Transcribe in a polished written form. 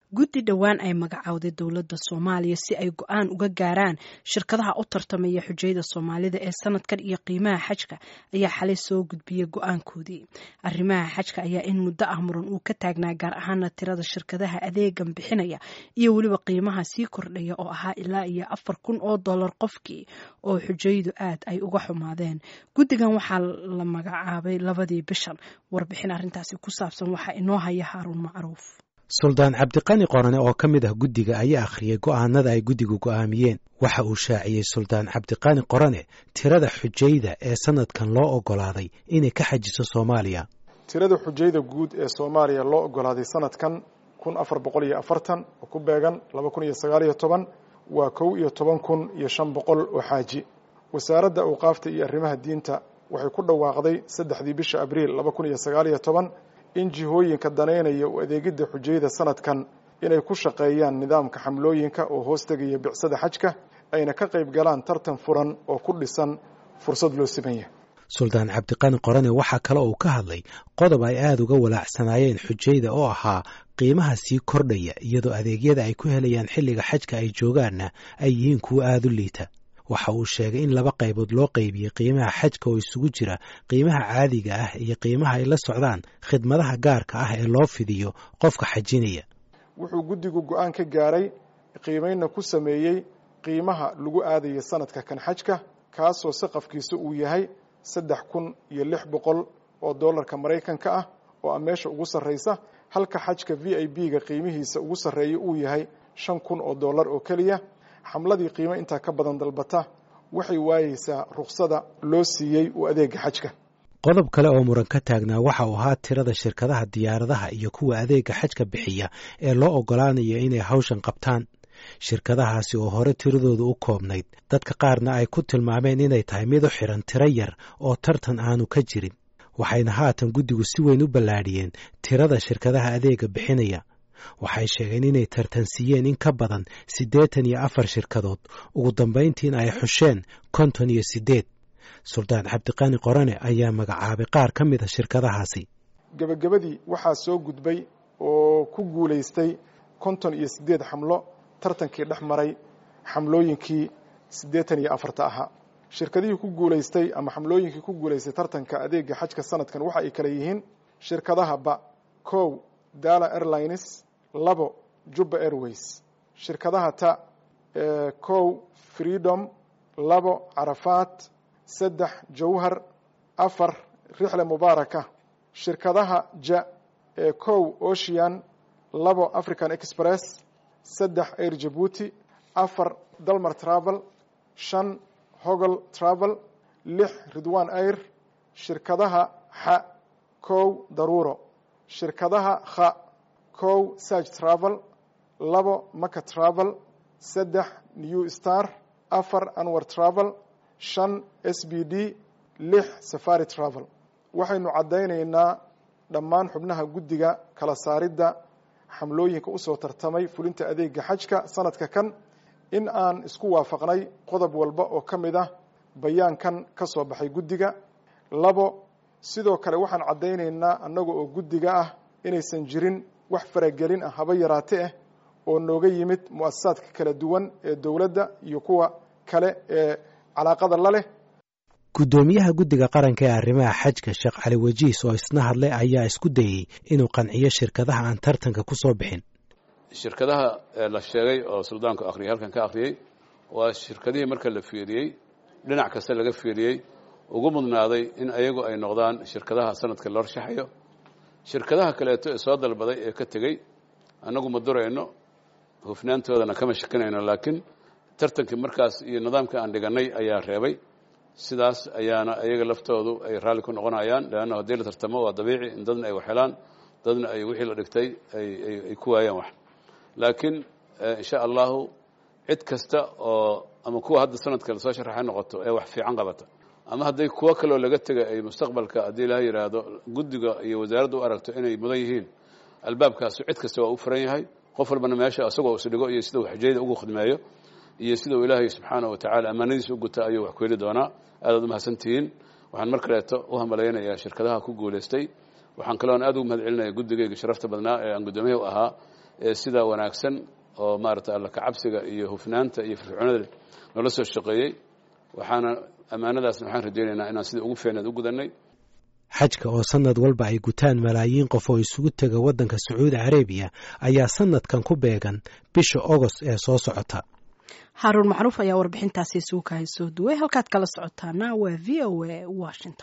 guddi dhowaan ay magacowday dowladda Soomaaliya si ay go'aan uga gaaraan shirkadaha u tartamaya xujayda Soomaalida ee sanadkan iyo qiimaha xajka ayaa xalay soo gudbiyay go'aankoodii. Arrimaha xajka ayaa in muddo ah muran uu ka taagnaa gaar ahaan tirada shirkadaha adeegan bixinaya iyo waliba qiimaha sii kordhaya oo ahaa ilaa iyo $4,000 qofkii oo xujaydu aad ay uga xumaadeen. Guddigan waxaa la magacaabay 2 bishan. Warbixin arrintaasi ku saabsan waxa inoo haya Haaruun Macruuf. Suldaan Cabdiqani Qorane oo ka mid ah guddiga ayaa akhriyay go'aanada ay guddigu go'aamiyeen. Waxa uu shaaciyay Suldaan Cabdiqani Qorane tirada xujayda ee sanadkan loo ogolaaday inay ka xajiso Soomaaliya. Tirada xujayda guud ee Soomaaliya loo ogolaaday sanadkan 1440 oo ku beegan 2019 waa 11,500 oo xaaji. Wasaaradda Awqaafta iyo Arrimaha Diinta waxay ku dhawaaqday 3 bisha Abriil 2019 in jihooyinka daneynaya u adeegidda xujayda sanadkan inay ku shaqeeyaan nidaamka xamlooyinka oo hoos tegaya bicsada xajka ayna ka qayb galaan tartan furan oo ku dhisan fursad loo siman yahay. Suldaan Cabdiqani Qorane waxaa kale oo ka hadlay qodob ay aad uga walaacsanaayeen xujayda oo ahaa qiimaha sii kordhaya iyadoo adeegyada ay ku helayaan xilliga xajka ay joogaanna ay yihiin kuwo aad u liita. Waxa uu sheegay in 2 qaybood loo qaybiyay qiimaha xajka oo isugu jira qiimaha caadiga ah iyo qiimaha ay la socdaan khidmadaha gaarka ah ee loo fidiyo qofka xajinaya. Wuxuu guddigu go'aan ka gaaray qiimeynna ku sameeyay qiimaha lagu aadayo sanadka kan xajka kaasoo saqafkiisu uu yahay $3,600 oo dollarka Mareykanka ah oo meesha ugu sarreysa halka xajka VIP-ga qiimihiisa ugu sarreeya uu yahay $5,000 oo kaliya. xamladii qiimo intaa ka badan dalbata waxay waayeysaa ruqsada loo siiyey u adeega xajka. Qodob kale oo muran ka taagnaa waxa uu ahaa tirada shirkadaha diyaaradaha iyo kuwa adeega xajka bixiya ee loo ogolaanayo inay hawshan qabtaan. Shirkadahaasi oo hore tiradoodu u koobnayd dadka qaarna ay ku tilmaameen inay tahay mid u xiran tiro yar oo tartan aanu ka jirin. Waxayna haatan guddigu si weyn u ballaadhiyeen tirada shirkadaha adeega bixinaya. Waxay sheegeen inay tartansiiyeen in ka badan 84 shirkadood ugu dambeyntiina ay xusheen 58. Suldaan Cabdiqani Qorane ayaa magacaabay qaar ka mid ah shirkadahaasi. Gabagabadii waxaa soo gudbay oo ku guuleystay 58 xamlo tartankii dhex maray xamlooyinkii 84 ahaa. Shirkadihii ku guuleystay ama xamlooyinkii ku guuleystay tartanka adeega xajka sanadkan waxa ay kala yihiin shirkadaha Dala Airlines, 2 Juba Airways, shirkadaha Freedom, 2 Arafat, 3 Jawhar, 4 Rixla Mubaraka, shirkadaha Ocean, 2 African Express, 3 Air Djibouti, 4 Dalmar Travel, 5 Hogel Travel, 6 Ridwan Air, shirkadaha Daruro, shirkadaha Saj Travel, 2 Maka Travel, 3 New Star, 4 Anwar Travel, 5 SBD, 6 Safari Travel. Waxaynu cadaynaynaa dhammaan xubnaha guddiga kala saaridda xamlooyinka u soo tartamay fulinta adeega xajka sanadka kan in aan isku waafaqnay qodob walba oo ka mid ah bayaankan ka soo baxay guddiga. 2 sidoo kale waxaan cadaynaynaa annaga oo guddiga ah inaysan jirin wax faragelin ah haba yaraatee ah oo nooga yimid mu'assasaadka kala duwan ee dawladda iyo kuwa kale ee calaaqada la leh. Gudoomiyaha guddiga qaranka ee arrimaha xajka Sheekh Cali Wajiis oo isna hadlay ayaa isku dayay inuu qanciyo shirkadaha aan tartanka ku soo bixin. Shirkadaha la sheegay oo suldaanku akhriyay halkan ka akhriyay waa shirkadihii marka la fiiriyay dhinac kasta laga fiiriyay ugu mudnaaday in ayagu ay noqdaan shirkadaha sanadka loo shaxayo. Shirkadaha kaleeto ee soo dalbaday ee ka tagay anagu ma durayno hufnaantoodana kama shakinayno laakiin tartankii markaas iyo nidaamka aan dhiganay ayaa reebay. sidaas ayaana ayaga laftoodu ay raali ku noqonayaan laana hadii la tartamo waa dabiici in dadna ay waxelaan dadna ay wixii la dhigtay ay ku waayaan wax. laakiin insha Allah cid kasta oo ama kuwa hadda sanadka la soo sharaxay noqoto ee wax fiican qabata ama haday kuwa kale oo laga tagay ay mustaqbalka hadii la yiraahdo guddiga iyo wasaaraddu aragto inay mudan yihiin albaabkaas cid kasta waa u furan yahay qof walbana meesha asagoo u dhigo iyo sida xajayda ugu khidmeeyo iyo sida Ilaahay subhanahu wa ta'ala amaanadiisa ugu taa ayuu wax ku heli doonaa. aad u mahadsantiin. waxaan markaleeto u hambaleynayaa shirkadaha ku guuleystay. waxaan kaloo aad ugu mahadcelinayaa guddigayga sharafta badnaa ee aan gudoomiye u ahaa sida wanaagsan oo maaragtay alla ka cabsiga iyo hufnaanta iyo firfircoonida noola soo shaqeeyey waxaana ammaanadaasna waxaan rajaynaynaa inaan sida ugu fiicneed u gudannay xajka oo sanad walba ay gutaan malaayiin qof oo isugu tega waddanka Sacuudi Carabiya ayaa sanadkan ku beegan bisha August ee soo socota. Haruun Macruuf ayaa warbixintaasi soo kahay soo duway halkaad kala socotaana waa VOA Washington.